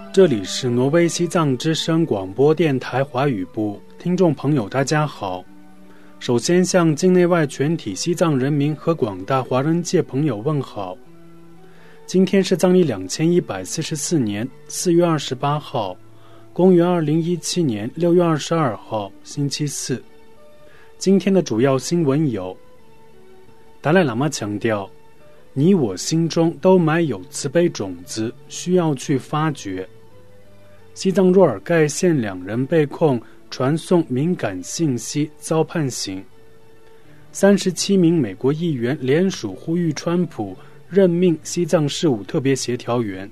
这里是挪威西藏之声广播电台华语部，听众朋友大家好。首先向境内外全体西藏人民和广大华人界朋友问好。今天是藏历2144年4月28号，公元2017年6月22号，星期四。今天的主要新闻有：达赖喇嘛强调，你我心中都埋有慈悲种子，需要去发掘。西藏若尔盖县2人被控传送敏感信息遭判刑。37名美国议员联署呼吁川普任命西藏事务特别协调员。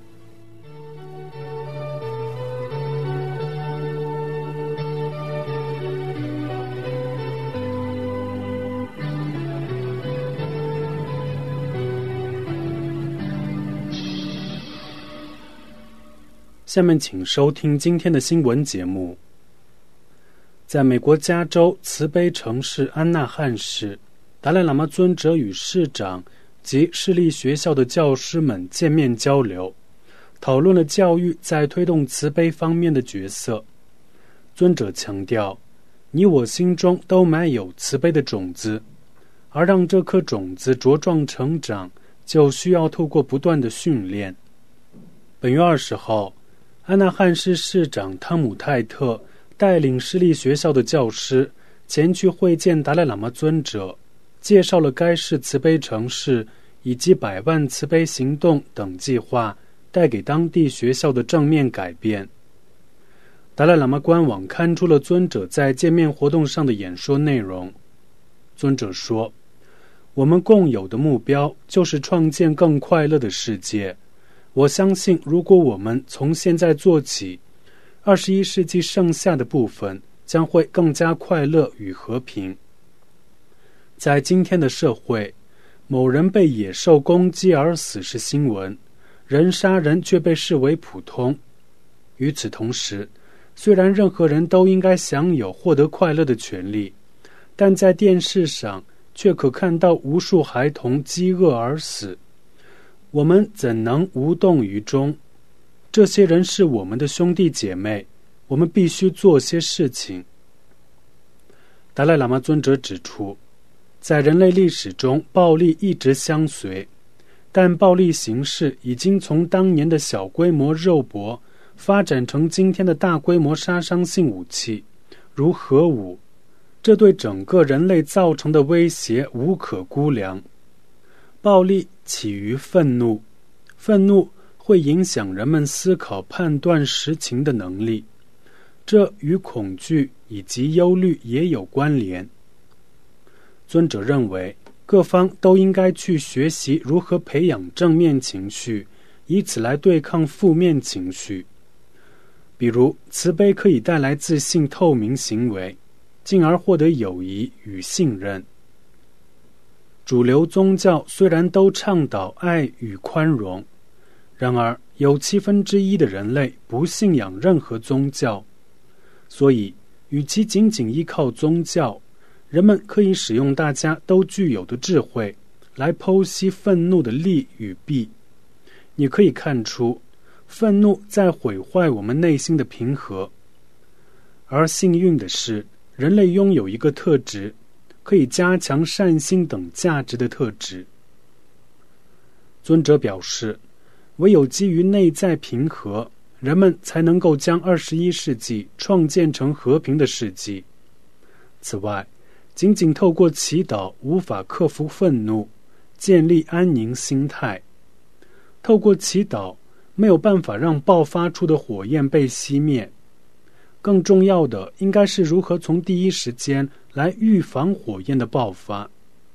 下面请收听今天的新闻节目。在美国加州慈悲城市安纳汉市，达赖喇嘛尊者与市长及市立学校的教师们见面交流，讨论了教育在推动慈悲方面的角色。尊者强调，你我心中都埋有慈悲的种子，而让这颗种子茁壮成长，就需要透过不断的训练。本月20号，安纳汉市市长汤姆泰特带领市立学校的教师前去会见达赖喇嘛尊者，介绍了该市慈悲城市以及100万慈悲行动等计划带给当地学校的正面改变。达赖喇嘛官网刊出了尊者在见面活动上的演说内容。尊者说，我们共有的目标就是创建更快乐的世界。我相信，如果我们从现在做起，21世纪剩下的部分将会更加快乐与和平。在今天的社会，某人被野兽攻击而死是新闻，人杀人却被视为普通。与此同时，虽然任何人都应该享有获得快乐的权利，但在电视上却可看到无数孩童饥饿而死。我们怎能无动于衷？这些人是我们的兄弟姐妹，我们必须做些事情。达赖喇嘛尊者指出，在人类历史中，暴力一直相随，但暴力形式已经从当年的小规模肉搏发展成今天的大规模杀伤性武器，如核武。这对整个人类造成的威胁无可估量。暴力起于愤怒，愤怒会影响人们思考、判断实情的能力，这与恐惧以及忧虑也有关联。尊者认为，各方都应该去学习如何培养正面情绪，以此来对抗负面情绪。比如，慈悲可以带来自信、透明行为，进而获得友谊与信任。主流宗教虽然都倡导爱与宽容，然而有1/7的人类不信仰任何宗教，所以与其仅仅依靠宗教，人们可以使用大家都具有的智慧来剖析愤怒的利与弊。你可以看出，愤怒在毁坏我们内心的平和。而幸运的是，人类拥有一个特质，可以加强善心等价值的特质。尊者表示，唯有基于内在平和，人们才能够将21世纪创建成和平的世纪。此外，仅仅透过祈祷无法克服愤怒，建立安宁心态。透过祈祷，没有办法让爆发出的火焰被熄灭。更重要的应该是如何从第一时间来预防火焰的爆发。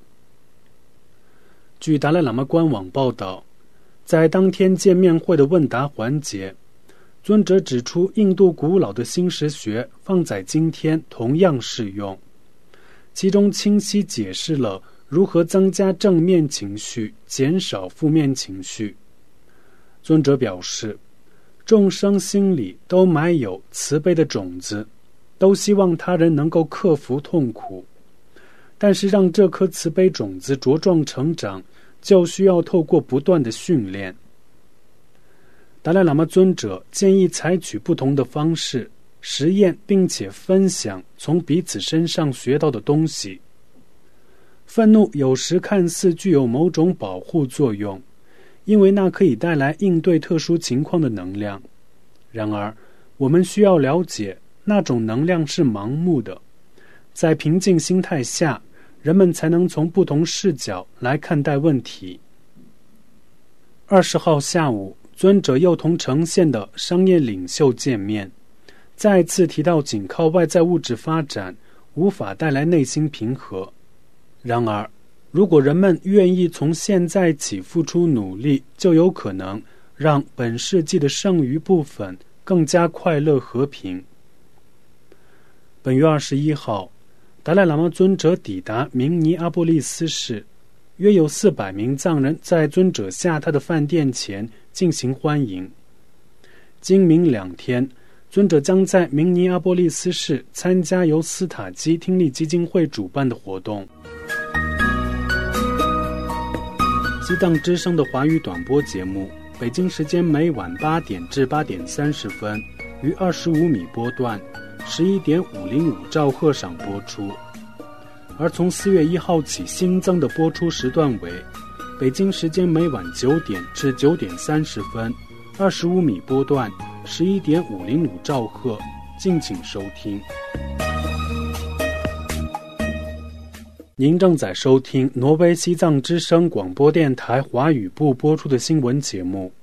据达赖喇嘛官网报道，在当天见面会的问答环节，尊者指出，印度古老的心识学放在今天同样适用，其中清晰解释了如何增加正面情绪，减少负面情绪。尊者表示，众生心里都埋有慈悲的种子，都希望他人能够克服痛苦，但是让这颗慈悲种子茁壮成长，就需要透过不断的训练。 达赖喇嘛尊者建议采取不同的方式实验，并且分享从彼此身上学到的东西。愤怒有时看似具有某种保护作用，因为那可以带来应对特殊情况的能量。然而，我们需要了解，那种能量是盲目的。在平静心态下，人们才能从不同视角来看待问题。20号下午，尊者又同呈现的商业领袖见面，再次提到仅靠外在物质发展无法带来内心平和。然而，如果人们愿意从现在起付出努力，就有可能让本世纪的剩余部分更加快乐和平。本月21号，达赖喇嘛尊者抵达明尼阿波利斯市，约有400名藏人在尊者下榻的饭店前进行欢迎。今明2天，尊者将在明尼阿波利斯市参加由斯塔基听力基金会主办的活动。西藏之声的华语短播节目，北京时间每晚8点至8点30分，于25米波段11.505兆赫上播出。而从4月1号起新增的播出时段为北京时间每晚9点至9点30分，25米波段11.505兆赫，敬请收听。您正在收听挪威西藏之声广播电台华语部播出的新闻节目。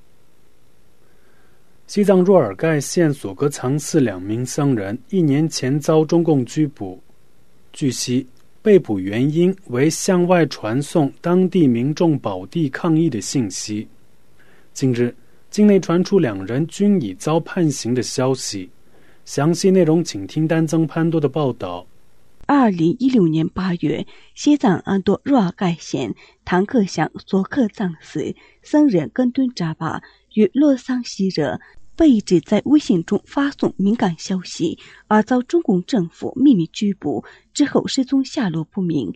西藏若尔盖县索格藏寺2名僧人1年前遭中共拘捕，据悉被捕原因为向外传送当地民众保地抗议的信息。近日，境内传出2人均已遭判刑的消息，详细内容请听丹增潘多的报道。 2016年8月，西藏安多若尔盖县唐克乡索克藏寺僧人根敦扎巴与洛桑希热被指在微信中发送敏感消息，而遭中共政府秘密拘捕，之后失踪下落不明。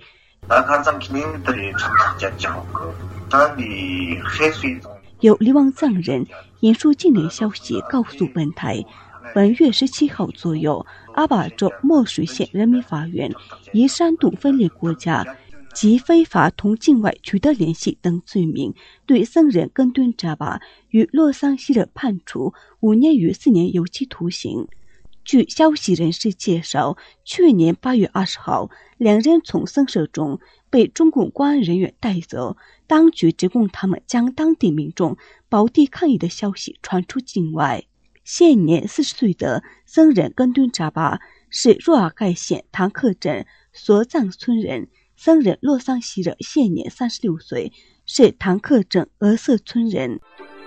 有流亡藏人引述境内消息告诉本台，本月17号左右，阿坝州墨水县人民法院以煽动分裂国家及非法同境外取得联系等罪名，对僧人根敦扎巴与洛桑希热判处5年与4年有期徒刑。据消息人士介绍，去年8月20号，2人从僧舍中被中共公安人员带走，当局指控他们将当地民众保地抗议的消息传出境外。现年40岁的僧人根敦扎巴是若尔盖县唐克镇索藏村人，僧人洛桑希热现年36岁，是唐克镇额瑟村人。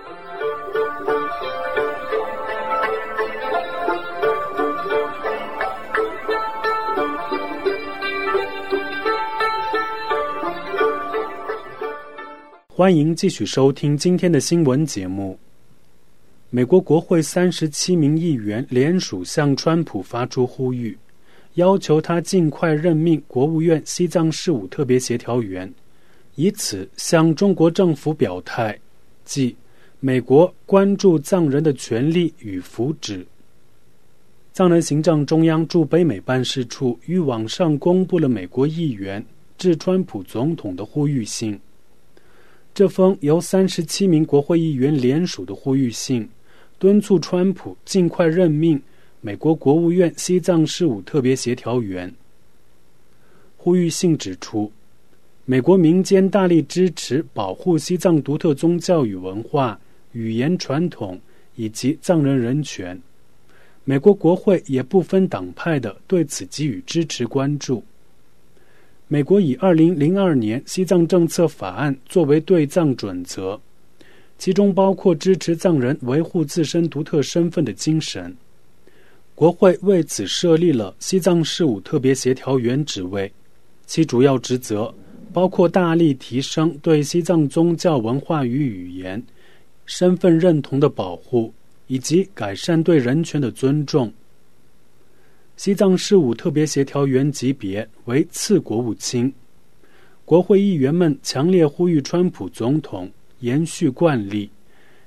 欢迎继续收听今天的新闻节目。美国国会37名议员联署向川普发出呼吁，要求他尽快任命国务院西藏事务特别协调员，以此向中国政府表态，即美国关注藏人的权利与福祉。藏人行政中央驻北美办事处于网上公布了美国议员致川普总统的呼吁信。这封由37名国会议员联署的呼吁信，敦促川普尽快任命美国国务院西藏事务特别协调员。呼吁信指出，美国民间大力支持保护西藏独特宗教与文化、语言传统以及藏人人权。美国国会也不分党派地对此给予支持关注。美国以2002年西藏政策法案作为对藏准则，其中包括支持藏人维护自身独特身份的精神。国会为此设立了西藏事务特别协调员职位，其主要职责包括大力提升对西藏宗教文化与语言、身份认同的保护，以及改善对人权的尊重。西藏事务特别协调员级别为次国务卿。国会议员们强烈呼吁川普总统延续惯例，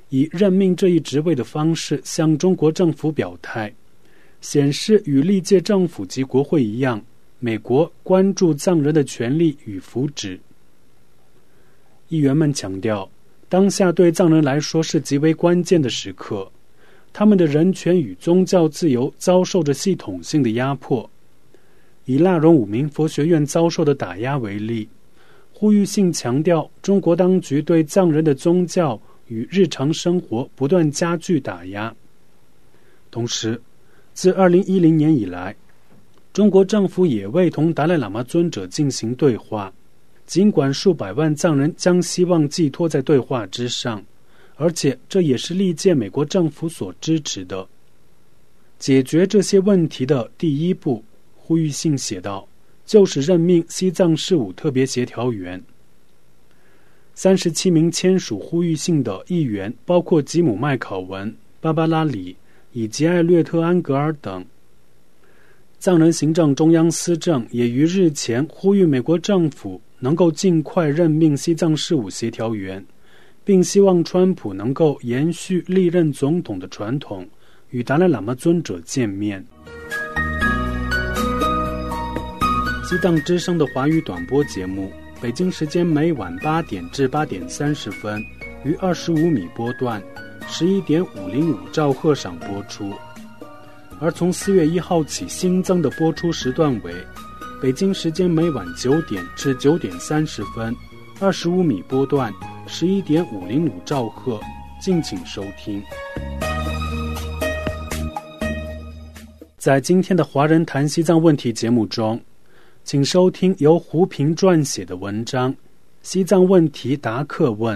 以任命这一职位的方式向中国政府表态，显示与历届政府及国会一样，美国关注藏人的权利与福祉。议员们强调，当下对藏人来说是极为关键的时刻，他们的人权与宗教自由遭受着系统性的压迫。以腊荣武明佛学院遭受的打压为例，呼吁性强调中国当局对藏人的宗教与日常生活不断加剧打压。同时，自2010年以来，中国政府也未同达赖喇嘛尊者进行对话，尽管数百万藏人将希望寄托在对话之上，而且这也是历届美国政府所支持的。解决这些问题的第一步，呼吁信写道，就是任命西藏事务特别协调员。37名签署呼吁信的议员包括吉姆·麦考文、芭芭拉·里以及艾略特·安格尔等。藏人行政中央司政也于日前呼吁美国政府能够尽快任命西藏事务协调员，并希望川普能够延续历任总统的传统，与达赖喇嘛尊者见面。西藏之声的华语短播节目，北京时间每晚8点至8点30分于25米波段11.505兆赫上播出。而从4月1号起新增的播出时段为北京时间每晚9点至9点30分25米波段11.505兆赫，敬请收听。在今天的华人谈西藏问题节目中，请收听由胡平撰写的文章《西藏问题答客问》。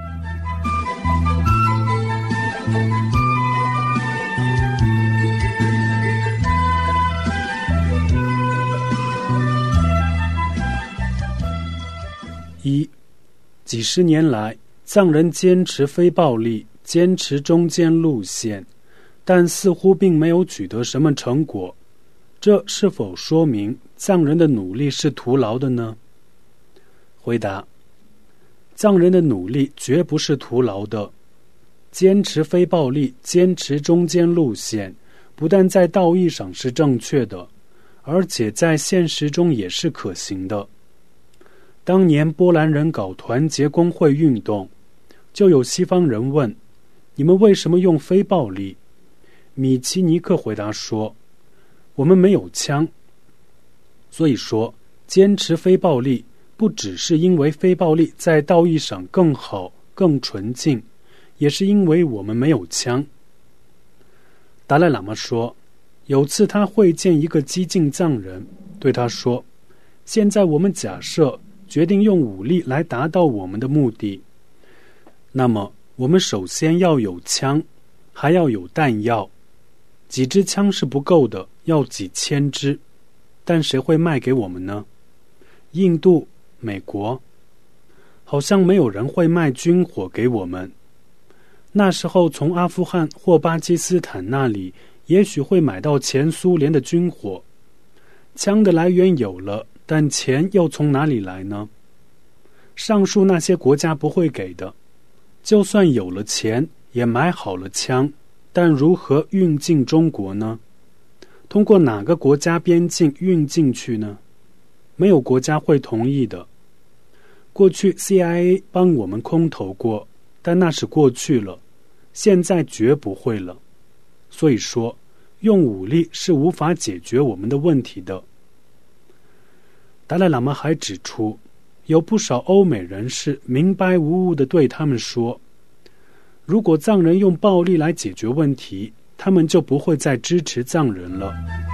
几十年来，藏人坚持非暴力，坚持中间路线，但似乎并没有取得什么成果。这是否说明藏人的努力是徒劳的呢？回答：藏人的努力绝不是徒劳的。坚持非暴力，坚持中间路线，不但在道义上是正确的，而且在现实中也是可行的。当年波兰人搞团结工会运动，就有西方人问：你们为什么用非暴力？米奇尼克回答说：我们没有枪。所以说，坚持非暴力不只是因为非暴力在道义上更好更纯净，也是因为我们没有枪。达赖喇嘛说，有次他会见一个激进藏人，对他说，现在我们假设决定用武力来达到我们的目的，那么我们首先要有枪，还要有弹药。几支枪是不够的，要几千支，但谁会卖给我们呢？印度、美国，好像没有人会卖军火给我们。那时候从阿富汗或巴基斯坦那里也许会买到前苏联的军火。枪的来源有了，但钱又从哪里来呢？上述那些国家不会给的。就算有了钱，也买好了枪，但如何运进中国呢？通过哪个国家边境运进去呢？没有国家会同意的。过去 CIA 帮我们空投过，但那是过去了，现在绝不会了。所以说，用武力是无法解决我们的问题的。达赖喇嘛还指出，有不少欧美人士明白无误地对他们说，如果藏人用暴力来解决问题，他们就不会再支持藏人了。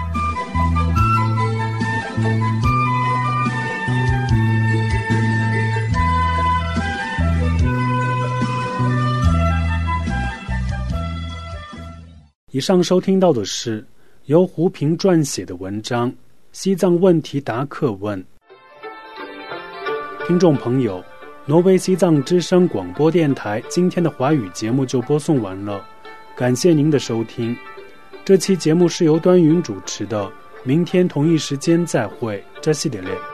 以上收听到的是由胡平撰写的文章《西藏问题答客问》。听众朋友，挪威西藏之声广播电台今天的华语节目就播送完了，感谢您的收听。这期节目是由端云主持的，明天同一时间再会，这系列。